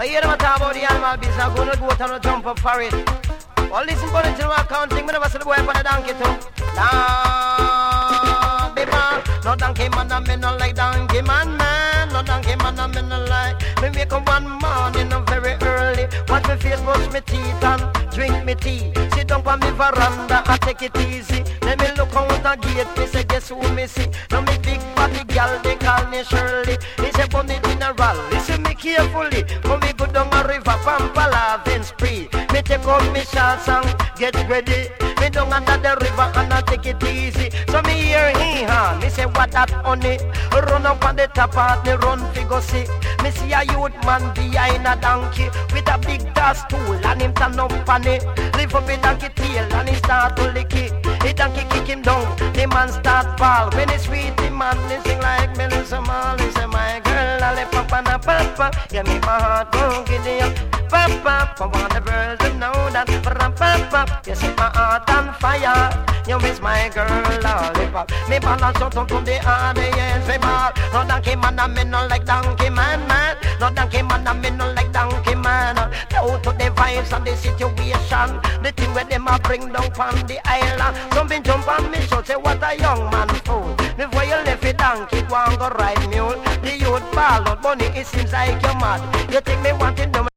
I hear them talk about the animal business. I'm gonna go out and jump up for it. Well, listen, but until my accounting, me never see the boy for the donkey too. Nah, baby, no donkey man, I me no like donkey man, man. No donkey man, I me no like. Me wake up one morning, very early. Wash my face, brush my teeth and drink me tea. Sit down on me veranda and take it easy. Let me look out the gate, me say guess who me see. Now me big body girl, they call me Shirley. It's a bunny general, listen me carefully. When we go down a river, Pampa Lavin spree. Me take out me shots and get ready. Me down under the river and I take it easy. So me hear hee-haw, me say what that honey. Run up on the top of the run figure see. Me see a youth man behind a donkey with a big dust tool and him turn up on it. Lift up a donkey tail and he start to lick it. The donkey kick him down, the man start fall. When he sweet, the man he sing like Melissa Mall. He say my girl, lollipop and a papa. Yeah, me my heart won't get up. Papa, I want the world to know that. Papa, you set my heart on fire. You miss my girl, lollipop. Me balance out to the audience, me ball. No donkey man, I me no like donkey man, man. No donkey man, I me no like donkey man. Down to the vibes and the situation. The thing where them a bring down from the island. Something jump on me, so say what a young man fool. Before you left it donkey, go and go ride mule. The youth ball out money, it seems like you're mad. You think me wanting them.